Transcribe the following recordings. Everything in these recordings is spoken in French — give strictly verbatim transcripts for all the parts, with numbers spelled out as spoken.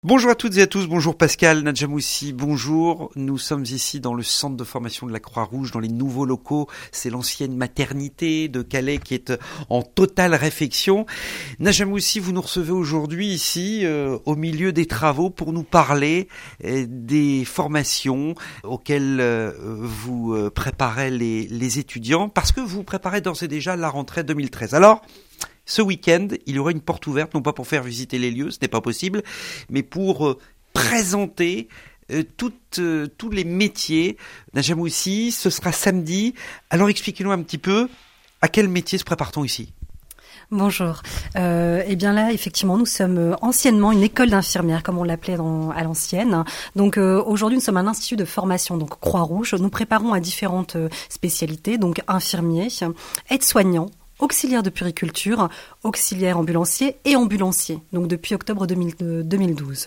Bonjour à toutes et à tous, bonjour Pascal Nadjamoussi, bonjour. Nous sommes ici dans le centre de formation de la Croix-Rouge, dans les nouveaux locaux. C'est l'ancienne maternité de Calais qui est en totale réfection. Nadjamoussi, vous nous recevez aujourd'hui ici euh, au milieu des travaux pour nous parler euh, des formations auxquelles euh, vous euh, préparez les, les étudiants, parce que vous préparez d'ores et déjà la rentrée deux mille treize. Alors, ce week-end, il y aura une porte ouverte, non pas pour faire visiter les lieux, ce n'est pas possible, mais pour euh, présenter euh, toutes, euh, tous les métiers. Nadjamoussi, ce sera samedi. Alors expliquez-nous un petit peu à quel métier se prépare-t-on ici ? Bonjour. Euh, eh bien là, effectivement, nous sommes anciennement une école d'infirmières, comme on l'appelait dans, à l'ancienne. Donc euh, aujourd'hui, nous sommes un institut de formation, donc Croix-Rouge. Nous préparons à différentes spécialités, donc infirmiers, aides-soignants, auxiliaire de puériculture, auxiliaire ambulancier et ambulancier, donc depuis octobre deux mille douze.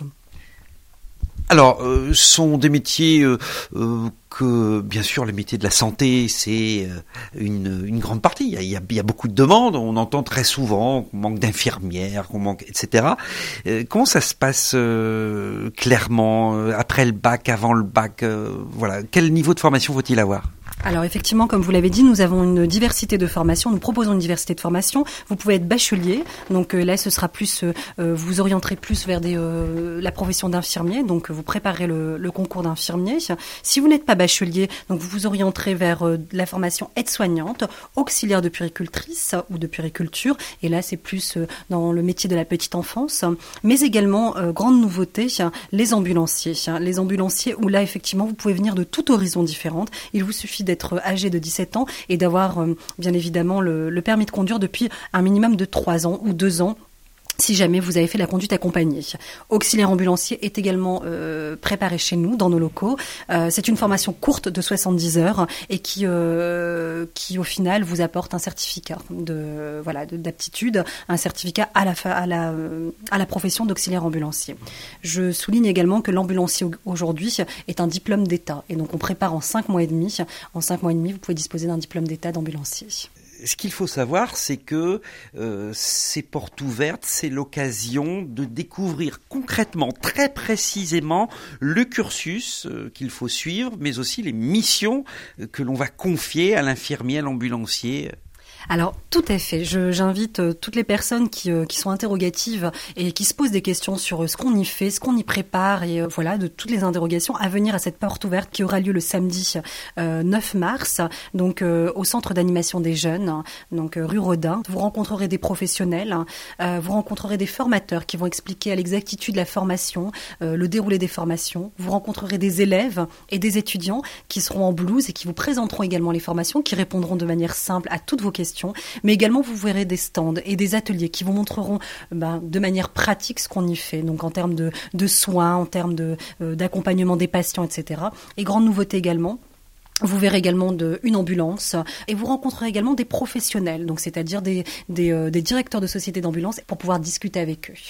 Alors, euh, sont des métiers euh, euh, que, bien sûr, les métiers de la santé, c'est euh, une, une grande partie. Il y, a, il, y a, il y a beaucoup de demandes. On entend très souvent qu'on manque d'infirmières, qu'on manque, et cetera. Euh, comment ça se passe euh, clairement euh, après le bac, avant le bac euh, Voilà, quel niveau de formation faut-il avoir ? Alors effectivement, comme vous l'avez dit, nous avons une diversité de formations, nous proposons une diversité de formations. Vous pouvez être bachelier, donc euh, là ce sera plus, euh, vous vous orienterez plus vers des, euh, la profession d'infirmier, donc vous préparerez le, le concours d'infirmier. Si vous n'êtes pas bachelier, donc vous vous orienterez vers euh, la formation aide-soignante, auxiliaire de puéricultrice ou de puériculture, et là c'est plus euh, dans le métier de la petite enfance, mais également, euh, grande nouveauté, les ambulanciers. Les ambulanciers où là effectivement vous pouvez venir de tout horizon différent. Il vous suffit d'être âgé de dix-sept ans et d'avoir euh, bien évidemment le, le permis de conduire depuis un minimum de trois ans ou deux ans. Si jamais vous avez fait la conduite accompagnée. Auxiliaire ambulancier est également euh, préparé chez nous, dans nos locaux. Euh, c'est une formation courte de soixante-dix heures et qui, euh, qui au final, vous apporte un certificat de, voilà, de, d'aptitude, un certificat à la, à la, à la profession d'auxiliaire ambulancier. Je souligne également que l'ambulancier aujourd'hui est un diplôme d'État. Et donc, on prépare en cinq mois et demi. En cinq mois et demi, vous pouvez disposer d'un diplôme d'État d'ambulancier. Ce qu'il faut savoir, c'est que euh, ces portes ouvertes, c'est l'occasion de découvrir concrètement, très précisément, le cursus euh, qu'il faut suivre, mais aussi les missions euh, que l'on va confier à l'infirmier, à l'ambulancier. Alors, tout à fait. Je, j'invite euh, toutes les personnes qui, euh, qui sont interrogatives et qui se posent des questions sur euh, ce qu'on y fait, ce qu'on y prépare et euh, voilà, de toutes les interrogations à venir à cette porte ouverte qui aura lieu le samedi euh, neuf mars, donc euh, au centre d'animation des jeunes, donc euh, rue Rodin. Vous rencontrerez des professionnels, euh, vous rencontrerez des formateurs qui vont expliquer à l'exactitude la formation, euh, le déroulé des formations. Vous rencontrerez des élèves et des étudiants qui seront en blouse et qui vous présenteront également les formations, qui répondront de manière simple à toutes vos questions. Mais également, vous verrez des stands et des ateliers qui vous montreront ben, de manière pratique ce qu'on y fait, donc en termes de, de soins, en termes de, euh, d'accompagnement des patients, et cetera. Et grande nouveauté également, vous verrez également de, une ambulance et vous rencontrerez également des professionnels, donc c'est-à-dire des, des, euh, des directeurs de sociétés d'ambulance pour pouvoir discuter avec eux.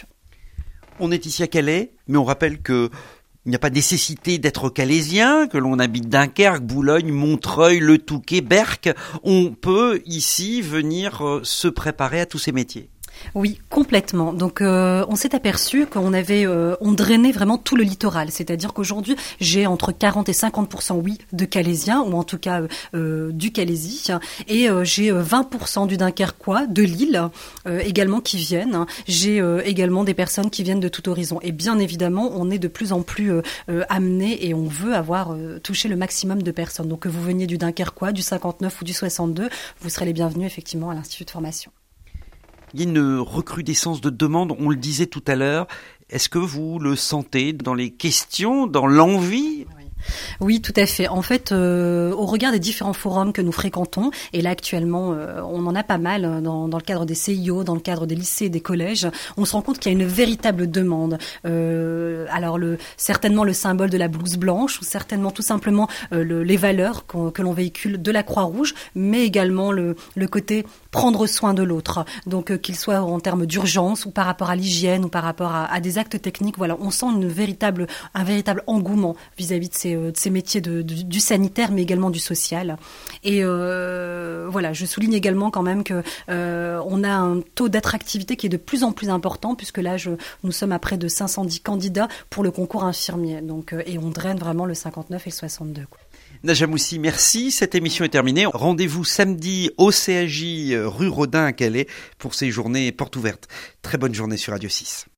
On est ici à Calais, mais on rappelle que il n'y a pas nécessité d'être calaisien, que l'on habite Dunkerque, Boulogne, Montreuil, Le Touquet, Berck. On peut ici venir euh, se préparer à tous ces métiers. Oui, complètement. Donc, euh, on s'est aperçu qu'on avait, euh, on drainait vraiment tout le littoral. C'est-à-dire qu'aujourd'hui, j'ai entre quarante et cinquante pour cent, oui, de Calaisiens, ou en tout cas euh, du Calaisie, et euh, j'ai vingt pour cent du Dunkerquois, de Lille, euh, également qui viennent. J'ai euh, également des personnes qui viennent de tout horizon. Et bien évidemment, on est de plus en plus euh, euh, amené et on veut avoir euh, touché le maximum de personnes. Donc, que vous veniez du Dunkerquois, du cinquante-neuf ou du soixante-deux, vous serez les bienvenus effectivement à l'Institut de formation. Il y a une recrudescence de demandes, on le disait tout à l'heure. Est-ce que vous le sentez dans les questions, dans l'envie ? Oui. Oui, tout à fait. En fait, euh, au regard des différents forums que nous fréquentons, et là actuellement, euh, on en a pas mal dans, dans le cadre des C I O, dans le cadre des lycées et des collèges, on se rend compte qu'il y a une véritable demande. Euh, alors, le, certainement le symbole de la blouse blanche, ou certainement tout simplement euh, le, les valeurs qu'on, que l'on véhicule de la Croix-Rouge, mais également le, le côté prendre soin de l'autre. Donc euh, qu'il soit en termes d'urgence ou par rapport à l'hygiène ou par rapport à, à des actes techniques. Voilà, on sent une véritable, un véritable engouement vis-à-vis de ces, de ces métiers de, de, du sanitaire, mais également du social. Et euh, voilà, je souligne également quand même que euh, on a un taux d'attractivité qui est de plus en plus important, puisque là, je, nous sommes à près de cinq cent dix candidats pour le concours infirmier. Donc, euh, et on draine vraiment le cinquante-neuf et le soixante-deux. Quoi. Naja Moussi, merci. Cette émission est terminée. Rendez-vous samedi au C A J rue Rodin à Calais pour ces journées portes ouvertes. Très bonne journée sur Radio six.